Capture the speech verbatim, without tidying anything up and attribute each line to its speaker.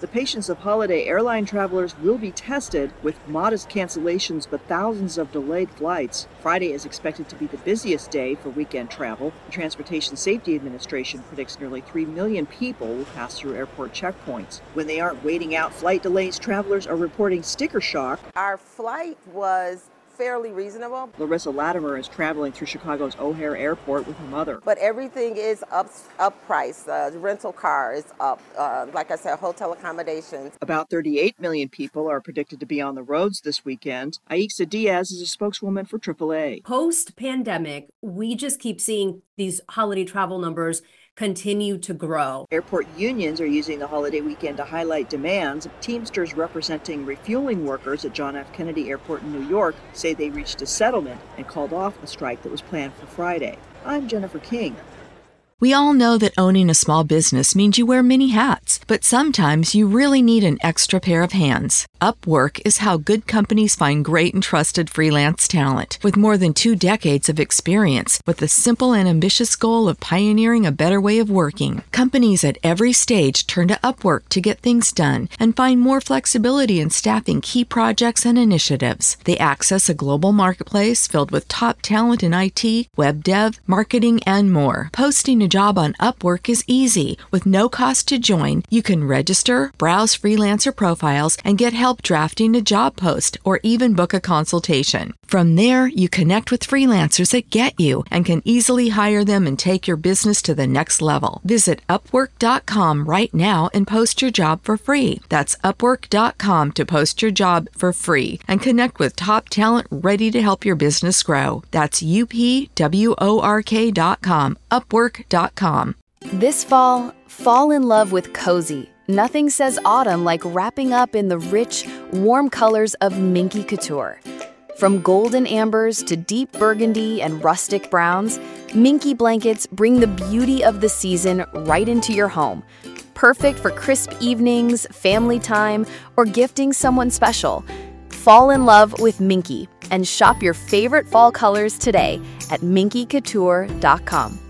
Speaker 1: The patience of holiday airline travelers will be tested with modest cancellations but thousands of delayed flights. Friday is expected to be the busiest day for weekend travel. The Transportation Safety Administration predicts nearly three million people will pass through airport checkpoints. When they aren't waiting out flight delays, travelers are reporting sticker shock.
Speaker 2: Our flight was fairly reasonable.
Speaker 1: Larissa Latimer is traveling through Chicago's O'Hare Airport with her mother.
Speaker 2: But everything is up, up price. Uh, the rental car is up. Uh, like I said, hotel accommodations.
Speaker 1: About thirty-eight million people are predicted to be on the roads this weekend. Aixa Diaz is a spokeswoman for triple A.
Speaker 3: Post-pandemic, we just keep seeing these holiday travel numbers continue to grow.
Speaker 1: Airport unions are using the holiday weekend to highlight demands. Teamsters representing refueling workers at John F. Kennedy Airport in New York say they reached a settlement and called off a strike that was planned for Friday. I'm Jennifer King.
Speaker 4: We all know that owning a small business means you wear many hats, but sometimes you really need an extra pair of hands. Upwork is how good companies find great and trusted freelance talent. With more than two decades of experience, with the simple and ambitious goal of pioneering a better way of working, companies at every stage turn to Upwork to get things done and find more flexibility in staffing key projects and initiatives. They access a global marketplace filled with top talent in I T, web dev, marketing, and more. Posting a job on Upwork is easy. With no cost to join, you can register, browse freelancer profiles, and get help drafting a job post or even book a consultation. From there, you connect with freelancers that get you and can easily hire them and take your business to the next level. Visit upwork dot com right now and post your job for free. That's upwork dot com to post your job for free and connect with top talent ready to help your business grow. That's U P W O R K dot com, upwork dot com.
Speaker 5: This fall, fall in love with cozy. Nothing says autumn like wrapping up in the rich, warm colors of Minky Couture. From golden ambers to deep burgundy and rustic browns, Minky blankets bring the beauty of the season right into your home. Perfect for crisp evenings, family time, or gifting someone special. Fall in love with Minky and shop your favorite fall colors today at minky couture dot com.